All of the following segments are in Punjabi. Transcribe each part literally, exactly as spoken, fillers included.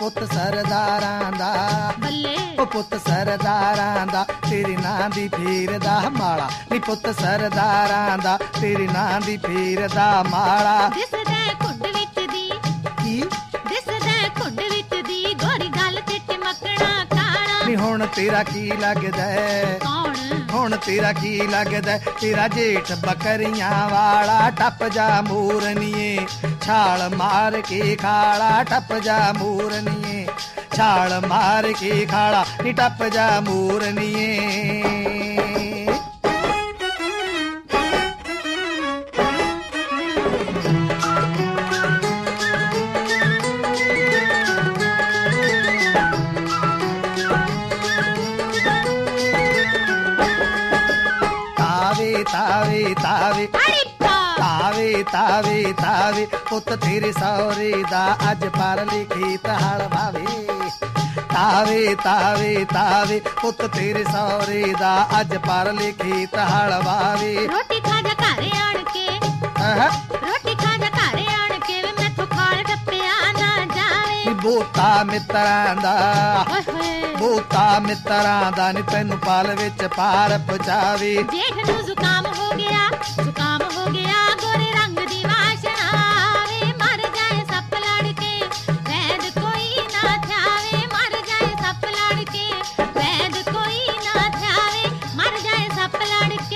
ਪੁੱਤ ਸਰਦਾਰਾਂ ਦਾ ਬੱਲੇ ਉਹ ਪੁੱਤ ਸਰਦਾਰਾਂ ਦਾ ਤੇਰੇ ਨਾਂ ਦੀ ਫੇਰ ਦਾ ਮਾਲਾ ਨੀ ਪੁੱਤ ਸਰਦਾਰਾਂ ਦਾ ਤੇਰੇ ਨਾਂ ਦੀ ਫੇਰ ਦਾ ਮਾਲਾ ਦਿਸਦਾ ਕੁੰਡ ਵਿੱਚ ਦੀ ਕੀ ਦਿਸਦਾ ਕੁੰਡ ਵਿੱਚ ਦੀ ਗੋਰੀ ਗੱਲ ਤੇ ਟਮਕਣਾ ਕਾਣਾ ਨੀ ਹੁਣ ਤੇਰਾ ਕੀ ਲੱਗਦਾ ਕੌਣ ਹੁਣ ਤੇਰਾ ਕੀ ਲੱਗਦਾ ਤੇਰਾ ਜੇਠ ਬੱਕਰੀਆਂ ਵਾਲਾ ਟੱਪ ਜਾ ਮੂਰਨੀਏ ਛਾਲ ਮਾਰ ਕੇ ਖਾਲਾ ਟੱਪ ਜਾ ਮੂਰਨੀਏ ਛਾਲ ਮਾਰ ਕੇ ਖਾਲਾ ਨੀ ਟੱਪ ਜਾ ਮੂਰਨੀਏ ਤਾਵੇ ਤਾਵੇ ਤਾਵੇ ਤਾਵੇ ਤਾਵੇ ਪੁੱਤ ਤੇਰੇ ਸਹੁਰੇ ਦਾ ਅੱਜ ਪਰਲੀ ਖੇਤ ਹਲ ਵਾਵੇ ਤਾਵੇ ਤਾਵੇ ਤਾਵੇ ਪੁੱਤ ਤੇਰੇ ਸਹੁਰੇ ਦਾ ਅੱਜ ਪਰਲੀ ਖੇਤ ਹਲ ਵਾਵੇ ਰੋਟੀ ਖਾ ਜਾ ਘਰ ਆਣ ਕੇ ਰੋਟੀ ਖਾ ਜਾ ਘਰ ਆਣ ਕੇ ਵੇ ਮੈਥੋਂ ਖਾਲ ਟੱਪਿਆ ਨਾ ਜਾਵੇ ਬੋਤਾ ਮਿੱਤਰਾਂ ਦਾ ਬੋਤਾ ਮਿੱਤਰਾਂ ਦਾ ਨੀ ਤੈਨੂੰ ਪਲ ਵਿੱਚ ਪਾਰ ਪਹੁੰਚਾਵੇ ਜੇਠ ਨੂੰ ਜ਼ੁਕਾਮ ਹੋ ਗਿਆ ਜ਼ੁਕਾਮ ਹੋ ਗਿਆ ਗੋਰੇ ਰੰਗ ਦੀ ਵਾਸ਼ਨਾ ਵੇ ਮਰ ਜਾਏ ਸੱਪ ਲੜ ਕੇ ਵੈਦ ਕੋਈ ਨਾ ਥਾਵੇ ਮਰ ਜਾਏ ਸੱਪ ਲੜ ਕੇ ਵੈਦ ਕੋਈ ਨਾ ਥਾਵੇ ਮਰ ਜਾਏ ਸੱਪ ਲੜ ਕੇ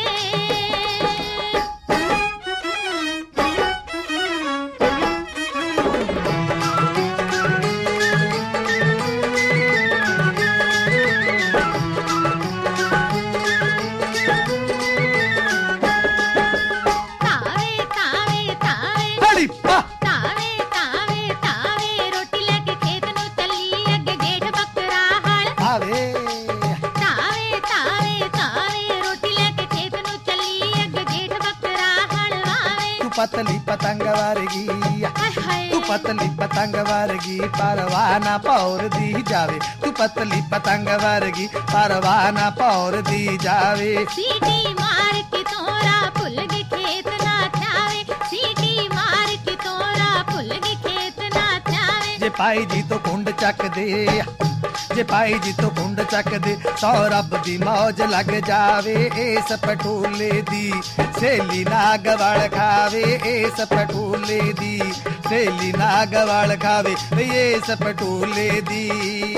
ਪਤਲੀ ਪਤੰਗ ਵਰਗੀ ਤੂੰ ਪਤਲੀ ਪਤੰਗ ਵਰਗੀ ਪਰਵਾਹ ਨਾ ਭੌਰਦੀ ਜਾਵੇ ਤੂੰ ਪਤਲੀ ਪਤੰਗ ਵਰਗੀ ਪਰਵਾਹ ਨਾ ਭੌਰਦੀ ਜਾਵੇ ਸੀਟੀ ਮਾਰ ਕੇ ਤੋਰਾ ਭੁੱਲ ਗਈ ਖੇਤ ਨਾ ਥਾਵੇ ਸੀਟੀ ਮਾਰ ਕੇ ਤੋਰਾ ਭੁੱਲ ਗਈ ਖੇਤ ਨਾ ਥਾਵੇ ਜੇ ਭਾਈ ਜੀ ਤੋਂ ਕੁੰਡ ਚੱਕਦੇ ਜੇ ਭਾਈ ਜੀ ਤੋਂ ਕੁੰਡ ਚੱਕਦੇ ਸੌ ਰੱਬ ਦੀ ਮੌਜ ਲੱਗ ਜਾਵੇ ਇਸ ਪਟੋਲੇ ਦੀ ਸੇਲੀ ਨਾਗ ਵਲ ਖਾਵੇ ਇਸ ਪਟੋਲੇ ਦੀ ਸੇਲੀ ਨਾਗ ਵਲ ਖਾਵੇ ਇਸ ਪਟੋਲੇ ਦੀ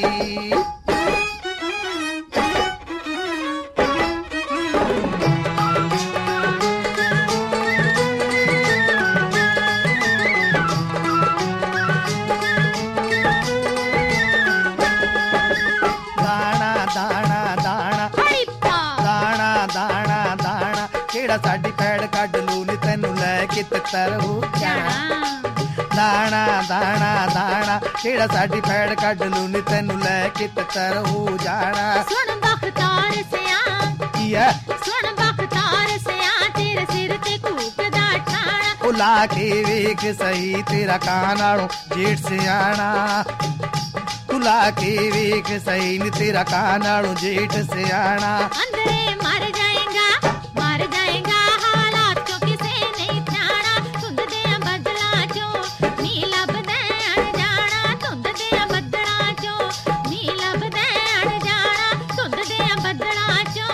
ਸਾਡੀ ਪੈੜ ਕੱਢ ਲੂ ਨੀ ਤੈਨੂੰ ਲੈ ਕੇ ਤਿੱਤਰ ਹੋ ਜਾਣਾ ਦਾਣਾ ਦਾਣਾ ਦਾਣਾ ਕਿਹੜਾ ਸਾਡੀ ਪੈੜ ਕੱਢ ਲੂ ਨੀ ਤੈਨੂੰ ਲੈ ਕੇ ਤਿੱਤਰ ਹੋ ਜਾਣਾ ਸੁਣ ਬਖਤਾਰ ਸਿਆ ਕੀ ਹੈ ਸੁਣ ਬਖਤਾਰ ਸਿਆ ਤੇਰੇ ਸਿਰ ਤੇ ਕੂਕਦਾ ਠਾਣਾ ਉਹ ਲਾ ਕੇ ਵੇਖ ਸਹੀ ਤੇਰਾ ਕਾਂ ਨਾਲੋਂ ਜੇਠ ਸਿਆਣਾ ਤੂੰ ਲਾ ਕੇ ਵੇਖ ਸਹੀ ਨੀ ਤੇਰਾ ਕਾਂ ਨਾਲੋਂ ਜੇਠ ਸਿਆਣਾ ਅੰਦਰੇ ਮਰ ਜਾਏਗਾ ਮਰ ਜਾਏਗਾ ਹਾਲਾਤ ਚੋਂ ਕਿਸੇ ਨਹੀਂ ਜਾਣਾ ਧੁੰਦ ਦੇ ਬੱਦਲਾਂ ਚੋਂ ਨੀ ਲੱਭਦਾ ਅਣਜਾਣਾ ਧੁੰਦ ਦੇ ਬੱਦਲਾਂ ਚੋਂ ਨੀ ਲੱਭਦਾ ਅਣਜਾਣਾ ਧੁੰਦ ਦੇ ਬੱਦਲਾਂ ਚੋਂ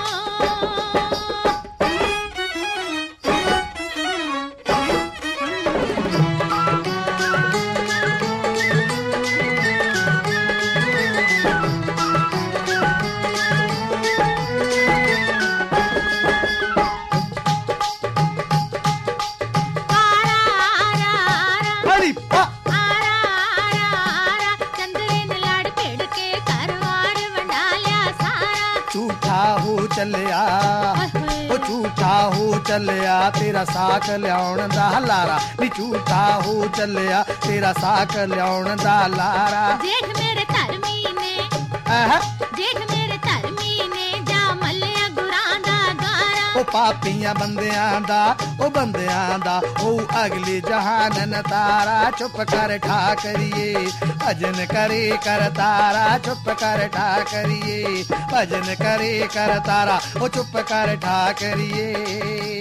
ਚੱਲਿਆ ਉਹ ਝੂਠਾ ਹੋ ਚੱਲਿਆ ਤੇਰਾ ਸਾਕ ਲਿਆਉਣ ਦਾ ਲਾਰਾ ਨੀ ਝੂਠਾ ਹੋ ਚੱਲਿਆ ਤੇਰਾ ਸਾਕ ਲਿਆਉਣ ਦਾ ਲਾਰਾ ਜੇਠ ਮੇਰੇ ਧਰਮੀ ਨੇ ਆਹ ਜੇਠ ਮੇਰੇ ਧਰਮੀ ਨੇ ਜਾ ਮੱਲਿਆ ਗੁਰਾਂ ਦਾ ਗਾਰਾ ਉਹ ਪਾਪੀਆਂ ਬੰਦਿਆਂ ਦਾ ਉਹ ਬੰਦਿਆਂ ਦਾ ਉਹ ਅਗਲੇ ਜਹਾਨ ਨਤਾਰਾ ਚੁੱਪ ਕਰ ਠਾ ਕਰੀਏ ਭਜਨ ਕਰੇ ਕਰ ਤਾਰਾ ਚੁੱਪ ਕਰ ਠਾ ਕਰੀਏ ਭਜਨ ਕਰੇ ਕਰ ਤਾਰਾ ਉਹ ਚੁੱਪ ਕਰ ਠਾ ਕਰੀਏ